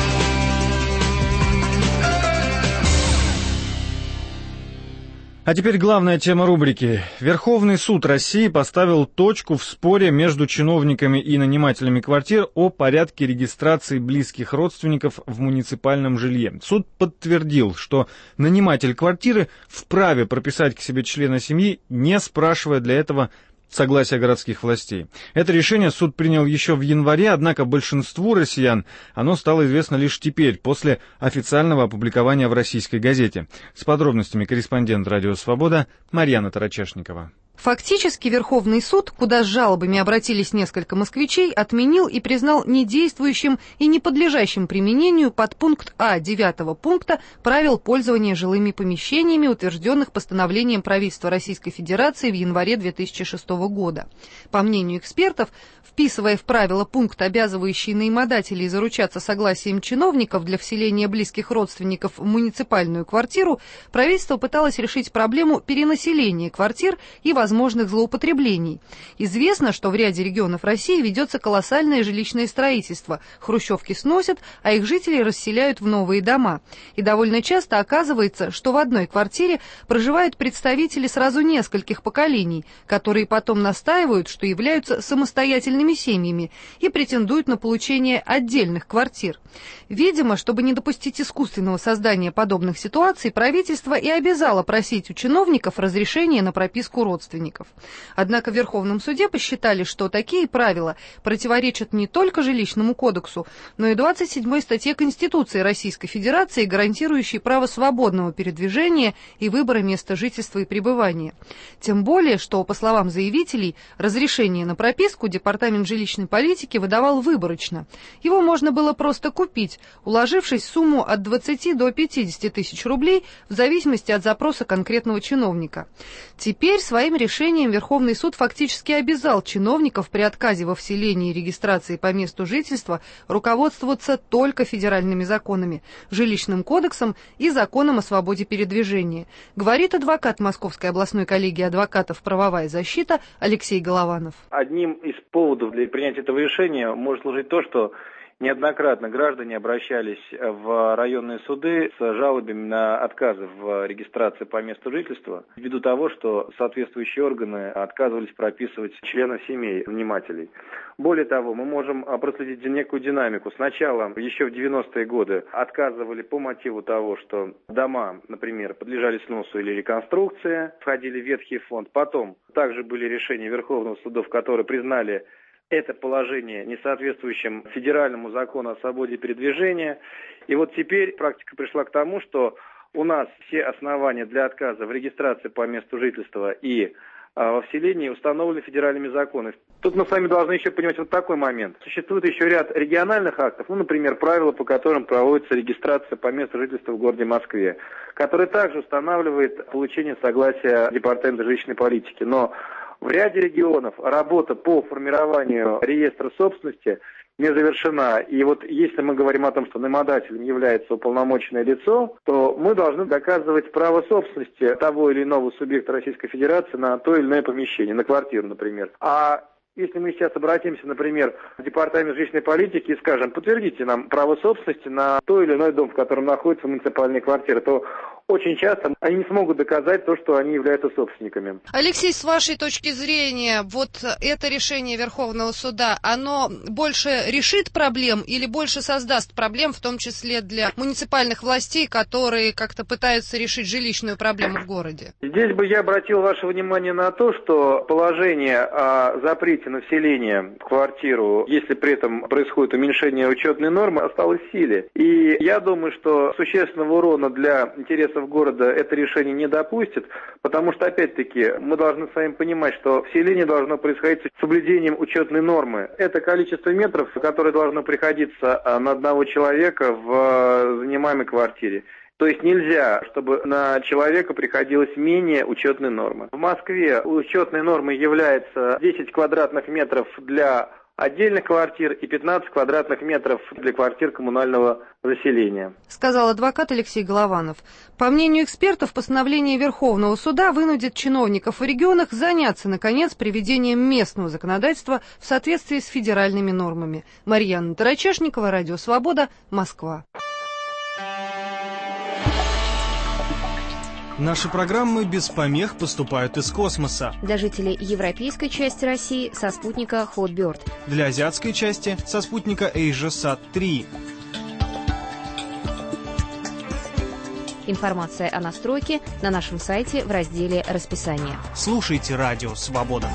А теперь главная тема рубрики. Верховный суд России поставил точку в споре между чиновниками и нанимателями квартир о порядке регистрации близких родственников в муниципальном жилье. Суд подтвердил, что наниматель квартиры вправе прописать к себе члена семьи, не спрашивая для этого согласия городских властей. Это решение суд принял еще в январе, однако большинству россиян оно стало известно лишь теперь, после официального опубликования в российской газете. С подробностями корреспондент «Радио Свобода» Марьяна Тарачешникова. Фактически Верховный суд, куда с жалобами обратились несколько москвичей, отменил и признал недействующим и не подлежащим применению подпункт А 9 пункта правил пользования жилыми помещениями, утвержденных постановлением правительства Российской Федерации в январе 2006 года. По мнению экспертов, вписывая в правила пункт, обязывающий наимодателей заручаться согласием чиновников для вселения близких родственников в муниципальную квартиру, правительство пыталось решить проблему перенаселения квартир и возможных злоупотреблений. Известно, что в ряде регионов России ведется колоссальное жилищное строительство. Хрущевки сносят, а их жители расселяют в новые дома. И довольно часто оказывается, что в одной квартире проживают представители сразу нескольких поколений, которые потом настаивают, что являются самостоятельными семьями и претендуют на получение отдельных квартир. Видимо, чтобы не допустить искусственного создания подобных ситуаций, правительство и обязало просить у чиновников разрешения на прописку родственников. Однако в Верховном суде посчитали, что такие правила противоречат не только Жилищному кодексу, но и 27-й статье Конституции Российской Федерации, гарантирующей право свободного передвижения и выбора места жительства и пребывания. Тем более, что, по словам заявителей, разрешение на прописку Департамент жилищной политики выдавал выборочно. Его можно было просто купить, уложившись в сумму от 20 до 50 тысяч рублей в зависимости от запроса конкретного чиновника. Теперь своим решением Верховный суд фактически обязал чиновников при отказе во вселении и регистрации по месту жительства руководствоваться только федеральными законами, Жилищным кодексом и Законом о свободе передвижения, говорит адвокат Московской областной коллегии адвокатов «Правовая защита» Алексей Голованов. Одним из поводов для принятия этого решения может служить то, что неоднократно граждане обращались в районные суды с жалобами на отказы в регистрации по месту жительства, ввиду того, что соответствующие органы отказывались прописывать членов семей нанимателей. Более того, мы можем проследить некую динамику. Сначала, еще в 90-е годы, отказывали по мотиву того, что дома, например, подлежали сносу или реконструкции, входили в ветхий фонд. Потом также были решения Верховного суда, которые признали это положение несоответствующим федеральному закону о свободе передвижения. И вот теперь практика пришла к тому, что у нас все основания для отказа в регистрации по месту жительства и во вселении установлены федеральными законами. Тут мы с вами должны еще понимать вот такой момент. Существует еще ряд региональных актов, например, правила, по которым проводится регистрация по месту жительства в городе Москве, который также устанавливает получение согласия Департамента жилищной политики. Но в ряде регионов работа по формированию реестра собственности не завершена. И вот если мы говорим о том, что наимодателем является уполномоченное лицо, то мы должны доказывать право собственности того или иного субъекта Российской Федерации на то или иное помещение, на квартиру, например. А если мы сейчас обратимся, например, в Департамент жилищной политики и скажем, подтвердите нам право собственности на то или иной дом, в котором находится муниципальная квартира, то очень часто они не смогут доказать то, что они являются собственниками. Алексей, с вашей точки зрения, вот это решение Верховного суда, оно больше решит проблем или больше создаст проблем, в том числе для муниципальных властей, которые как-то пытаются решить жилищную проблему в городе? Здесь бы я обратил ваше внимание на то, что положение о запрете на вселение в квартиру, если при этом происходит уменьшение учетной нормы, осталось в силе. И я думаю, что существенного урона для интересов города это решение не допустит, потому что, опять-таки, мы должны с вами понимать, что вселение должно происходить с соблюдением учетной нормы. Это количество метров, которое должно приходиться на одного человека в занимаемой квартире. То есть нельзя, чтобы на человека приходилось менее учетной нормы. В Москве учетной нормой является 10 квадратных метров для отдельных квартир и 15 квадратных метров для квартир коммунального заселения. Сказал адвокат Алексей Голованов. По мнению экспертов, постановление Верховного суда вынудит чиновников в регионах заняться, наконец, приведением местного законодательства в соответствии с федеральными нормами. Марьяна Тарачешникова, Радио Свобода, Москва. Наши программы без помех поступают из космоса. Для жителей европейской части России со спутника Hotbird. Для азиатской части со спутника AsiaSat-3. Информация о настройке на нашем сайте в разделе «Расписание». Слушайте Радио Свобода.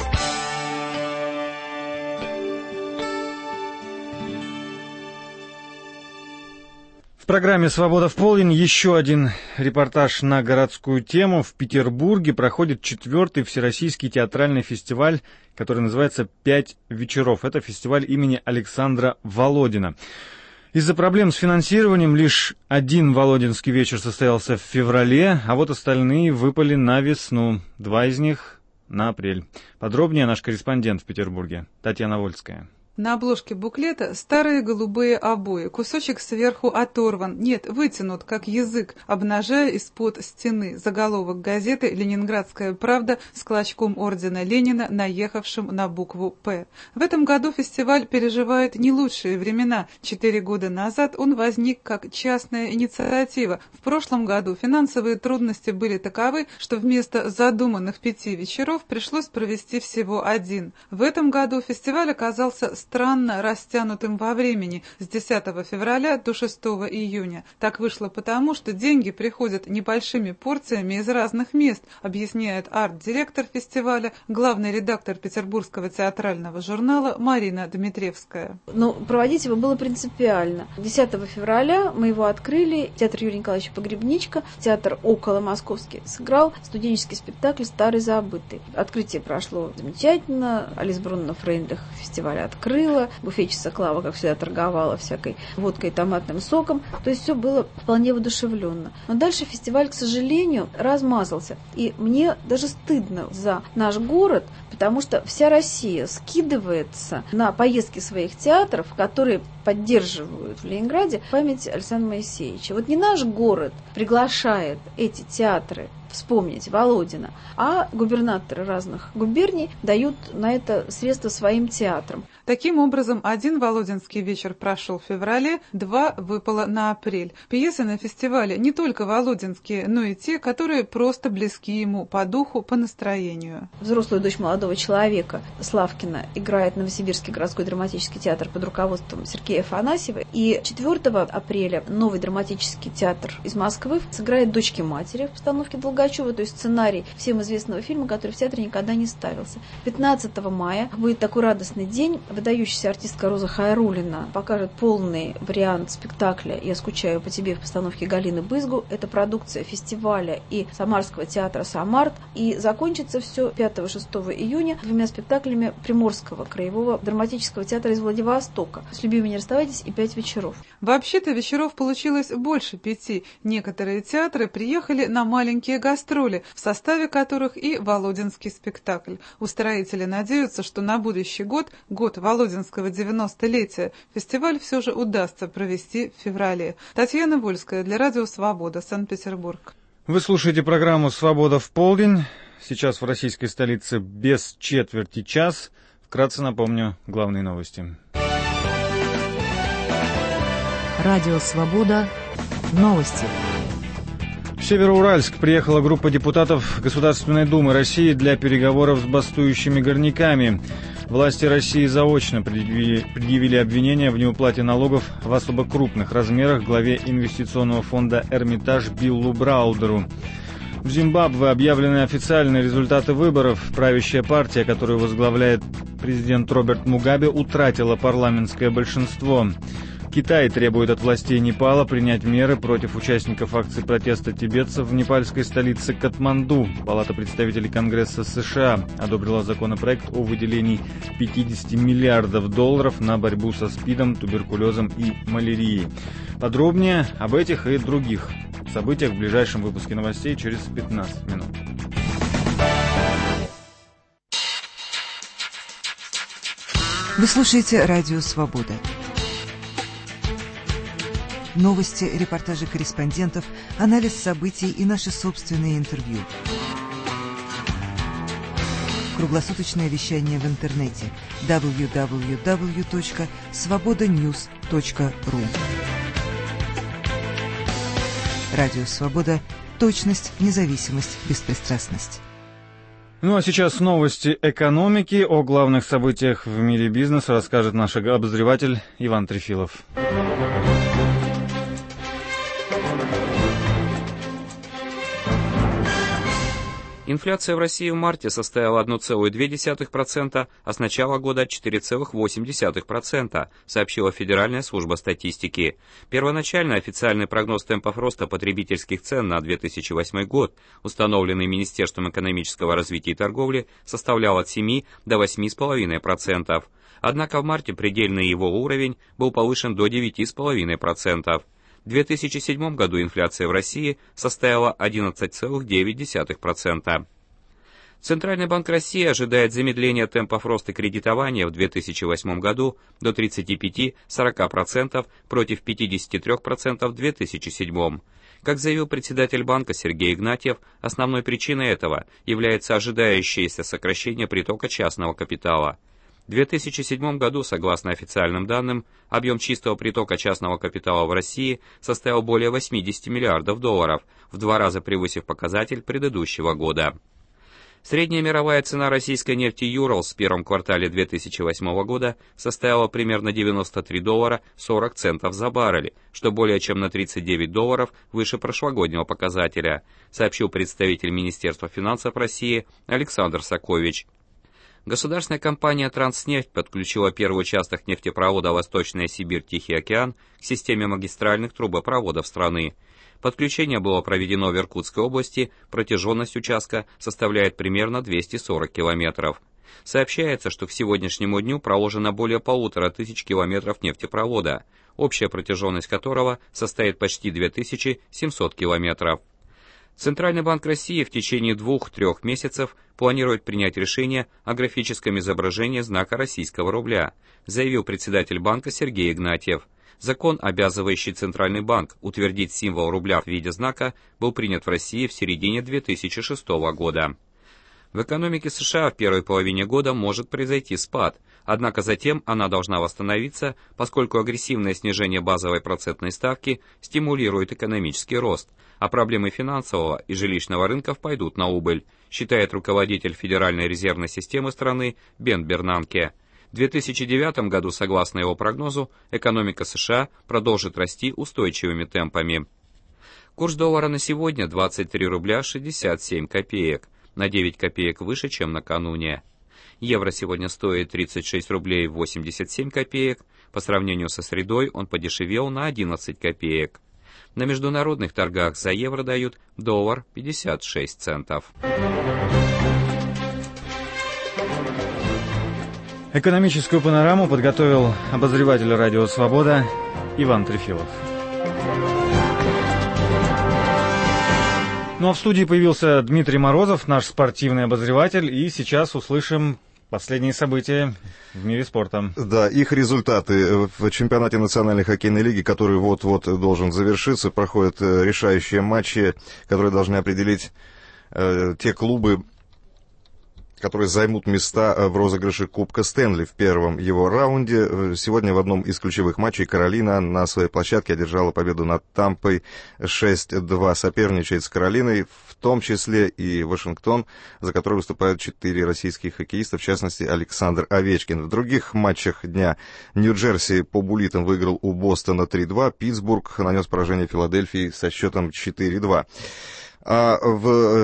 В программе «Свобода в полдень» еще один репортаж на городскую тему. В Петербурге проходит 4-й Всероссийский театральный фестиваль, который называется «5 вечеров». Это фестиваль имени Александра Володина. Из-за проблем с финансированием лишь один Володинский вечер состоялся в феврале, а вот остальные выпали на весну. 2 из них на апрель. Подробнее наш корреспондент в Петербурге Татьяна Вольская. На обложке буклета старые голубые обои, кусочек сверху оторван, нет, вытянут, как язык, обнажая из-под стены заголовок газеты «Ленинградская правда» с клочком ордена Ленина, наехавшим на букву «П». В этом году фестиваль переживает не лучшие времена. 4 года назад он возник как частная инициатива. В прошлом году финансовые трудности были таковы, что вместо задуманных 5 вечеров пришлось провести всего 1. В этом году фестиваль оказался странно растянутым во времени с 10 февраля до 6 июня. Так вышло потому, что деньги приходят небольшими порциями из разных мест, объясняет арт-директор фестиваля, главный редактор Петербургского театрального журнала Марина Дмитриевская. Но проводить его было принципиально. 10 февраля мы его открыли. Театр Юрия Николаевича Погребничка, театр около московский, сыграл студенческий спектакль «Старый забытый». Открытие прошло замечательно. Алис Брунна Фрейндлих фестиваля открыла. Буфетчица Клава, как всегда, торговала всякой водкой и томатным соком. То есть все было вполне воодушевленно. Но дальше фестиваль, к сожалению, размазался. И мне даже стыдно за наш город, потому что вся Россия скидывается на поездки своих театров, которые поддерживают в Ленинграде память Александра Моисеевича. Вот не наш город приглашает эти театры вспомнить Володина, а губернаторы разных губерний дают на это средства своим театрам. Таким образом, 1 Володинский вечер прошел в феврале, 2 выпало на апрель. Пьесы на фестивале не только володинские, но и те, которые просто близки ему по духу, по настроению. Взрослую дочь молодого человека Славкина играет Новосибирский городской драматический театр под руководством Сергея Афанасьева. И 4 апреля новый драматический театр из Москвы сыграет «Дочки матери» в постановке Долгачева, то есть сценарий всем известного фильма, который в театре никогда не ставился. 15 мая будет такой радостный день. Выдающаяся артистка Роза Хайруллина покажет полный вариант спектакля «Я скучаю по тебе» в постановке Галины Бызгу. Это продукция фестиваля и Самарского театра «Самарт». И закончится все 5-6 июня 2 спектаклями Приморского краевого драматического театра из Владивостока. «С любимыми не расставайтесь» и 5 вечеров. Вообще-то вечеров получилось больше 5. Некоторые театры приехали на маленькие гастроли, в составе которых и Володинский спектакль. Устроители надеются, что на будущий год, год Володинского 90-летия, фестиваль все же удастся провести в феврале. Татьяна Вольская для Радио «Свобода», Санкт-Петербург. Вы слушаете программу «Свобода в полдень». Сейчас в российской столице без четверти час. Вкратце напомню главные новости. Радио «Свобода». Новости. В Североуральск приехала группа депутатов Государственной Думы России для переговоров с бастующими горняками. Власти России заочно предъявили обвинения в неуплате налогов в особо крупных размерах главе инвестиционного фонда «Эрмитаж» Биллу Браудеру. В Зимбабве объявлены официальные результаты выборов. Правящая партия, которую возглавляет президент Роберт Мугабе, утратила парламентское большинство. Китай требует от властей Непала принять меры против участников акции протеста тибетцев в непальской столице Катманду. Палата представителей Конгресса США одобрила законопроект о выделении $50 миллиардов на борьбу со СПИДом, туберкулезом и малярией. Подробнее об этих и других событиях в ближайшем выпуске новостей через 15 минут. Вы слушаете «Радио Свобода». Новости, репортажи корреспондентов, анализ событий и наши собственные интервью. Круглосуточное вещание в интернете www.svobodanews.ru. Радио «Свобода». Точность, независимость, беспристрастность. Ну а сейчас новости экономики. О главных событиях в мире бизнеса расскажет наш обозреватель Иван Трефилов. Инфляция в России в марте составила 1,2%, а с начала года 4,8%, сообщила Федеральная служба статистики. Первоначально официальный прогноз темпов роста потребительских цен на 2008 год, установленный Министерством экономического развития и торговли, составлял от 7 до 8,5%. Однако в марте предельный его уровень был повышен до 9,5%. В 2007 году инфляция в России составила 11,9%. Центральный банк России ожидает замедления темпов роста кредитования в 2008 году до 35-40% против 53% в 2007. Как заявил председатель банка Сергей Игнатьев, основной причиной этого является ожидающееся сокращение притока частного капитала. В 2007 году, согласно официальным данным, объем чистого притока частного капитала в России составил более 80 миллиардов долларов, в 2 раза превысив показатель предыдущего года. Средняя мировая цена российской нефти «Юралс» в первом квартале 2008 года составила примерно $90 за баррель, что более чем на $39 выше прошлогоднего показателя, сообщил представитель Министерства финансов России Александр Сакович. Государственная компания «Транснефть» подключила первый участок нефтепровода «Восточная Сибирь-Тихий океан» к системе магистральных трубопроводов страны. Подключение было проведено в Иркутской области, протяженность участка составляет примерно 240 километров. Сообщается, что к сегодняшнему дню проложено более 1500 километров нефтепровода, общая протяженность которого составит почти 2700 километров. Центральный банк России в течение 2-3 месяцев планирует принять решение о графическом изображении знака российского рубля, заявил председатель банка Сергей Игнатьев. Закон, обязывающий Центральный банк утвердить символ рубля в виде знака, был принят в России в середине 2006 года. В экономике США в первой половине года может произойти спад, однако затем она должна восстановиться, поскольку агрессивное снижение базовой процентной ставки стимулирует экономический рост, а проблемы финансового и жилищного рынков пойдут на убыль, считает руководитель Федеральной резервной системы страны Бен Бернанке. В 2009 году, согласно его прогнозу, экономика США продолжит расти устойчивыми темпами. Курс доллара на сегодня 23 рубля 67 копеек, на 9 копеек выше, чем накануне. Евро сегодня стоит 36 рублей 87 копеек, по сравнению со средой он подешевел на 11 копеек. На международных торгах за евро дают доллар 56 центов. Экономическую панораму подготовил обозреватель «Радио Свобода» Иван Трефилов. Ну а в студии появился Дмитрий Морозов, наш спортивный обозреватель, и сейчас услышим последние события в мире спорта. Да, их результаты в чемпионате Национальной хоккейной лиги, который вот-вот должен завершиться, проходят решающие матчи, которые должны определить те клубы, которые займут места в розыгрыше Кубка Стэнли в первом его раунде. Сегодня в одном из ключевых матчей Каролина на своей площадке одержала победу над Тампой 6-2. Соперничает с Каролиной, в том числе и Вашингтон, за который выступают 4 российских хоккеиста, в частности Александр Овечкин. В других матчах дня Нью-Джерси по буллитам выиграл у Бостона 3-2, Питтсбург нанес поражение Филадельфии со счетом 4-2. А в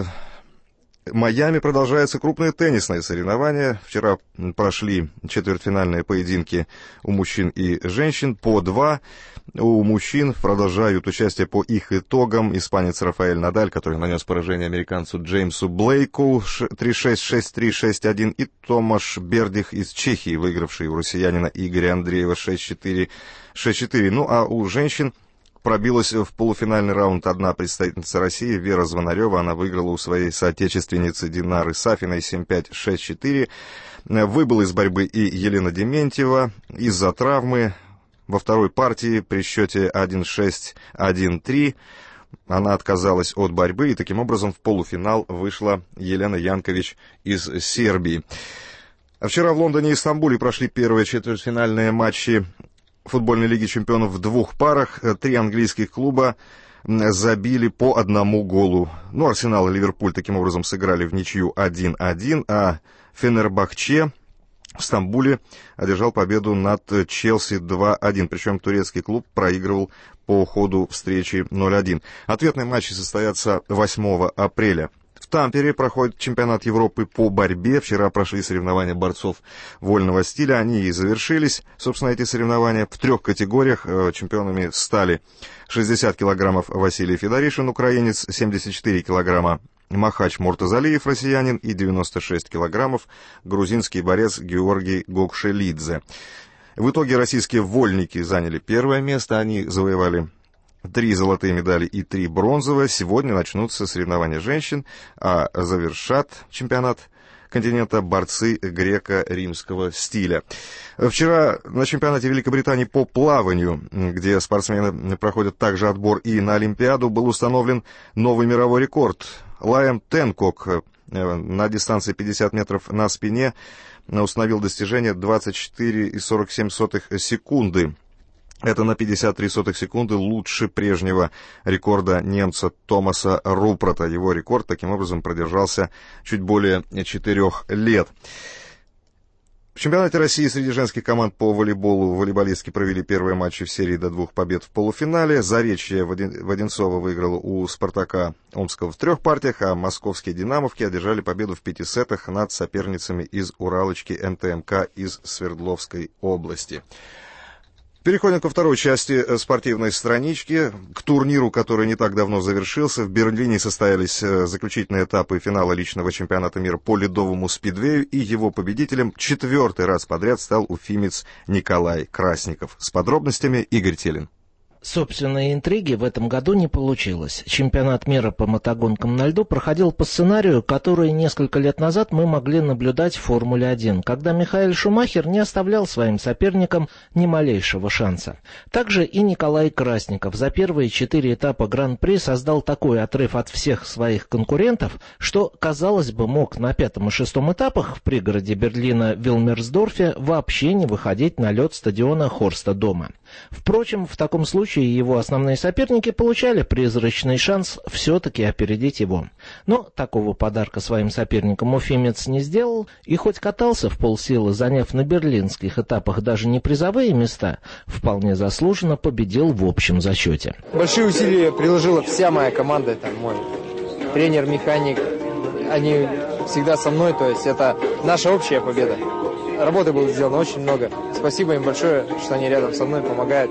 Майами продолжаются крупные теннисные соревнования. Вчера прошли четвертьфинальные поединки у мужчин и женщин по 2. У мужчин продолжают участие по их итогам испанец Рафаэль Надаль, который нанес поражение американцу Джеймсу Блейку 3-6, 6-3, 6-1, и Томаш Бердих из Чехии, выигравший у россиянина Игоря Андреева 6-4, 6-4. Ну а у женщин пробилась в полуфинальный раунд одна представительница России, Вера Звонарева. Она выиграла у своей соотечественницы Динары Сафиной 7-5, 6-4. Выбыла из борьбы и Елена Дементьева из-за травмы. Во второй партии при счете 1-6, 1-3 она отказалась от борьбы, и таким образом в полуфинал вышла Елена Янкович из Сербии. Вчера в Лондоне и Стамбуле прошли первые четвертьфинальные матчи футбольной лиги чемпионов в 2 парах. 3 английских клуба забили по 1 голу. Ну, Арсенал и Ливерпуль таким образом сыграли в ничью 1-1, а Фенербахче в Стамбуле одержал победу над Челси 2-1. Причем турецкий клуб проигрывал по ходу встречи 0-1. Ответные матчи состоятся 8 апреля. В В Тампере проходит чемпионат Европы по борьбе. Вчера прошли соревнования борцов вольного стиля. Они и завершились, собственно, эти соревнования. В 3 категориях чемпионами стали 60 килограммов Василий Федоришин, украинец, 74 килограмма Махач Муртазалиев, россиянин, и 96 килограммов грузинский борец Георгий Гокшелидзе. В итоге российские вольники заняли 1 место. Они завоевали 3 золотые медали и 3 бронзовые. Сегодня начнутся соревнования женщин, а завершат чемпионат континента борцы греко-римского стиля. Вчера на чемпионате Великобритании по плаванию, где спортсмены проходят также отбор и на Олимпиаду, был установлен новый мировой рекорд. Лайам Тенкок на дистанции 50 метров на спине установил достижение 24,47 секунды. Это на 53 секунды лучше прежнего рекорда немца Томаса Рупрата. Его рекорд таким образом продержался чуть более 4 лет. В чемпионате России среди женских команд по волейболу волейболистки провели первые матчи в серии до 2 побед в полуфинале. Заречье Воденцова выиграла у «Спартака» Омского в 3 партиях, а московские «Динамовки» одержали победу в 5 сетах над соперницами из Уралочки НТМК из Свердловской области. Переходим ко второй части спортивной странички, к турниру, который не так давно завершился. В Берлине состоялись заключительные этапы финала личного чемпионата мира по ледовому спидвею, и его победителем 4-й раз подряд стал уфимец Николай Красников. С подробностями Игорь Телин. Собственной интриги в этом году не получилось. Чемпионат мира по мотогонкам на льду проходил по сценарию, который несколько лет назад мы могли наблюдать в Формуле-1, когда Михаэль Шумахер не оставлял своим соперникам ни малейшего шанса. Также и Николай Красников за первые 4 этапа Гран-при создал такой отрыв от всех своих конкурентов, что, казалось бы, мог на 5 и 6 этапах в пригороде Берлина Вилмерсдорфе вообще не выходить на лед стадиона Хорста Дома. Впрочем, в таком случае его основные соперники получали призрачный шанс все-таки опередить его. Но такого подарка своим соперникам уфимец не сделал, и хоть катался в полсилы, заняв на берлинских этапах даже не призовые места, вполне заслуженно победил в общем зачете. Большие усилия приложила вся моя команда, это мой тренер, механик, они всегда со мной, то есть это наша общая победа. Работы было сделано очень много. Спасибо им большое, что они рядом со мной помогают.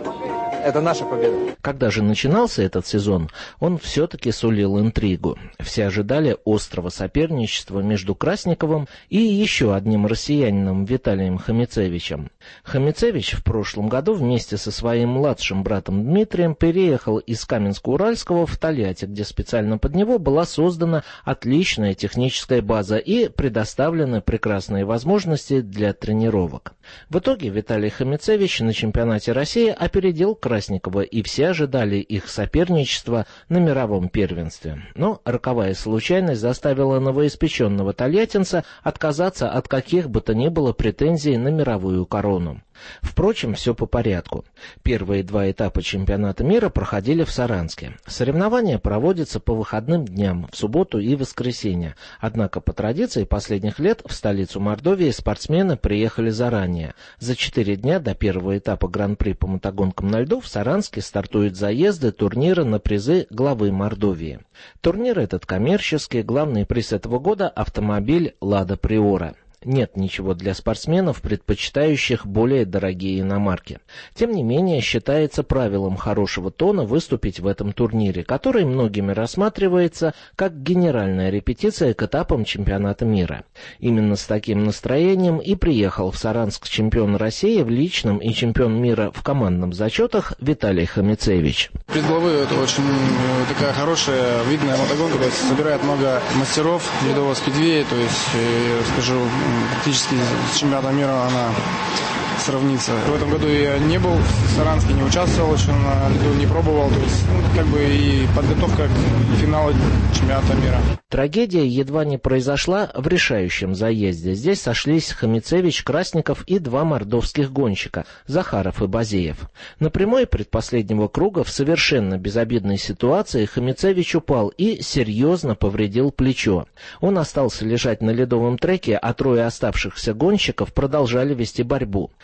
Это наша победа. Когда же начинался этот сезон, он все-таки сулил интригу. Все ожидали острого соперничества между Красниковым и еще одним россиянином Виталием Хомицевичем. Хомицевич в прошлом году вместе со своим младшим братом Дмитрием переехал из Каменска-Уральского в Тольятти, где специально под него была создана отличная техническая база и предоставлены прекрасные возможности для тренировок. В итоге Виталий Хомицевич на чемпионате России опередил Красникова, и все ожидали их соперничества на мировом первенстве. Но роковая случайность заставила новоиспеченного тольяттинца отказаться от каких бы то ни было претензий на мировую корону. Впрочем, все по порядку. Первые 2 этапа чемпионата мира проходили в Саранске. Соревнования проводятся по выходным дням, в субботу и воскресенье. Однако по традиции последних лет в столицу Мордовии спортсмены приехали заранее. За 4 дня до первого этапа Гран-при по мотогонкам на льду в Саранске стартуют заезды турнира на призы главы Мордовии. Турнир этот коммерческий, главный приз этого года – автомобиль «Лада Приора». Нет ничего для спортсменов, предпочитающих более дорогие иномарки. Тем не менее, считается правилом хорошего тона выступить в этом турнире, который многими рассматривается как генеральная репетиция к этапам чемпионата мира. Именно с таким настроением и приехал в Саранск чемпион России в личном и чемпион мира в командном зачетах Виталий Хомицевич. Предглавы это очень такая хорошая, видная мотогонка, то есть собирает много мастеров ледового спидвея, то есть, скажу, практически с чемпионатом мира она сравнится. В этом году я не был в Саранске, не участвовал еще на льду, не пробовал. То есть, как бы и подготовка к финалу чемпионата мира. Трагедия едва не произошла в решающем заезде. Здесь сошлись Хомицевич, Красников и 2 мордовских гонщика – Захаров и Базеев. На прямой предпоследнего круга в совершенно безобидной ситуации Хомицевич упал и серьезно повредил плечо. Он остался лежать на ледовом треке, а 3 оставшихся гонщиков продолжали вести борьбу.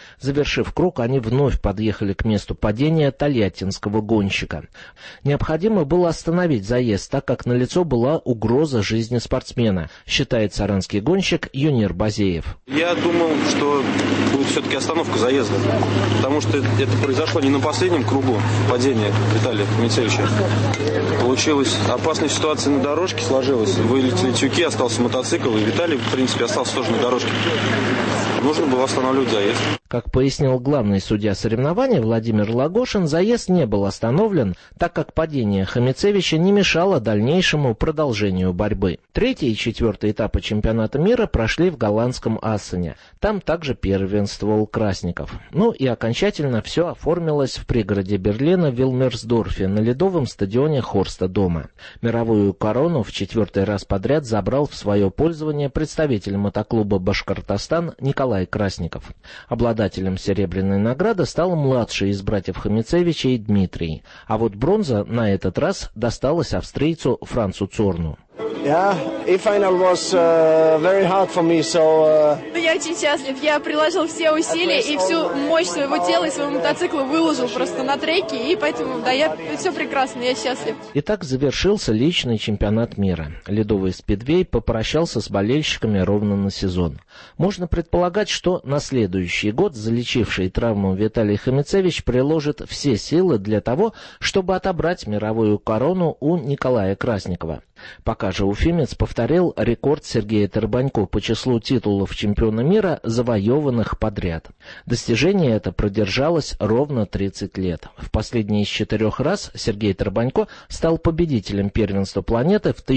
Завершив круг, они вновь подъехали к месту падения тольяттинского гонщика. Необходимо было остановить заезд, так как налицо была угроза жизни спортсмена, считает саранский гонщик Юнир Базеев. Я думал, что будет все-таки остановка заезда, потому что это произошло не на последнем кругу падения Виталия Хамицевича. Получилась опасная ситуация на дорожке, сложилась. Вылетели тюки, остался мотоцикл, и Виталий, в принципе, остался тоже на дорожке. Нужно было останавливать заезд. Как пояснил главный судья соревнований Владимир Лагошин, заезд не был остановлен, так как падение Хамицевича не мешало дальнейшему продолжению борьбы. 3-й и 4-й этапы чемпионата мира прошли в голландском Ассене. Там также первенствовал Красников. Ну и окончательно все оформилось в пригороде Берлина Вилмерсдорфе на ледовом стадионе Хорста Дома. Мировую корону в 4-й раз подряд забрал в свое пользование представитель мотоклуба «Башкортостан» Николай Красников. Обладателем серебряной награды стал младший из братьев Хамицевичей Дмитрий. А вот бронза на этот раз досталась австрийцу Францу Цорну. Я очень счастлив. Я приложил все усилия и всю мощь своего тела и своего мотоцикла выложил просто на треке, и поэтому, все прекрасно, я счастлив. Итак, завершился личный чемпионат мира. Ледовый спидвей попрощался с болельщиками ровно на сезон. Можно предполагать, что на следующий год залечивший травму Виталий Хамицевич приложит все силы для того, чтобы отобрать мировую корону у Николая Красникова. Пока же уфимец повторил рекорд Сергея Тарбанько по числу титулов чемпиона мира, завоеванных подряд. Достижение это продержалось ровно 30 лет. В последний из 4 раз Сергей Тарбанько стал победителем первенства планеты в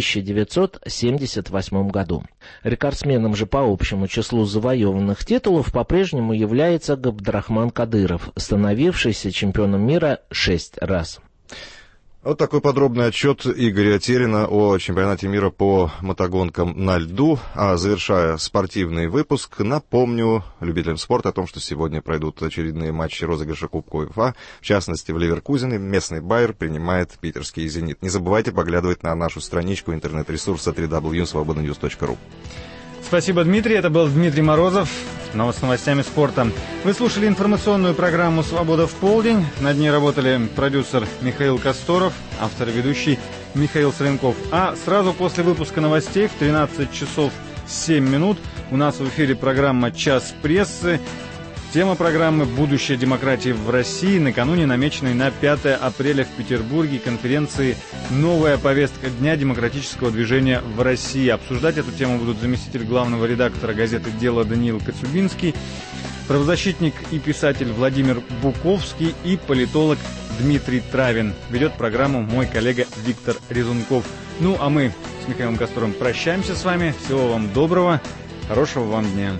1978 году. Рекордсменом же по общему числу завоеванных титулов по-прежнему является Габдрахман Кадыров, становившийся чемпионом мира 6 раз. Вот такой подробный отчет Игоря Терина о чемпионате мира по мотогонкам на льду. А завершая спортивный выпуск, напомню любителям спорта о том, что сегодня пройдут очередные матчи розыгрыша Кубка УЕФА. В частности, в Ливеркузене местный Байер принимает питерский «Зенит». Не забывайте поглядывать на нашу страничку интернет-ресурса www.svobodanews.ru. Спасибо, Дмитрий. Это был Дмитрий Морозов с новостями спорта. Вы слушали информационную программу «Свобода в полдень». Над ней работали продюсер Михаил Косторов, автор и ведущий Михаил Соленков. А сразу после выпуска новостей в 13 часов 7 минут у нас в эфире программа «Час прессы». Тема программы «Будущее демократии в России», накануне намеченной на 5 апреля в Петербурге конференции «Новая повестка дня демократического движения в России». Обсуждать эту тему будут заместитель главного редактора газеты «Дело» Даниил Коцюбинский, правозащитник и писатель Владимир Буковский и политолог Дмитрий Травин. Ведет программу мой коллега Виктор Резунков. Ну, а мы с Михаилом Костором прощаемся с вами. Всего вам доброго, хорошего вам дня.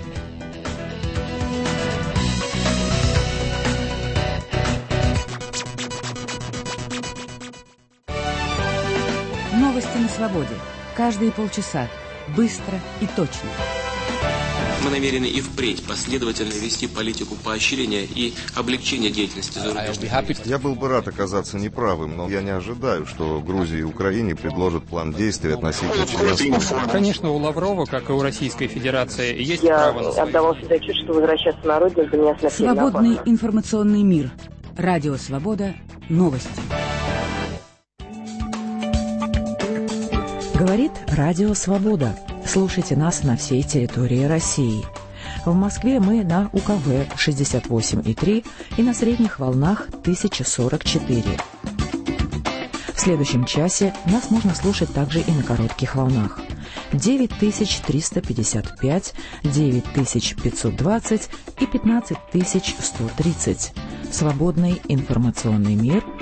Новости на свободе. Каждые полчаса. Быстро и точно. Мы намерены и впредь последовательно вести политику поощрения и облегчения деятельности зарубежных. Я был бы рад оказаться неправым, но я не ожидаю, что Грузии и Украине предложат план действий относительно членства. Конечно, у Лаврова, как и у Российской Федерации, есть право на Я отдавал себе отчет, что возвращаться на родину для меня смертельно опасно. Свободный информационный мир. Радио «Свобода». Новости. Говорит Радио «Свобода». Слушайте нас на всей территории России. В Москве мы на УКВ 68,3 и на средних волнах 1044. В следующем часе нас можно слушать также и на коротких волнах. 9355, 9520 и 15130. Свободный информационный мир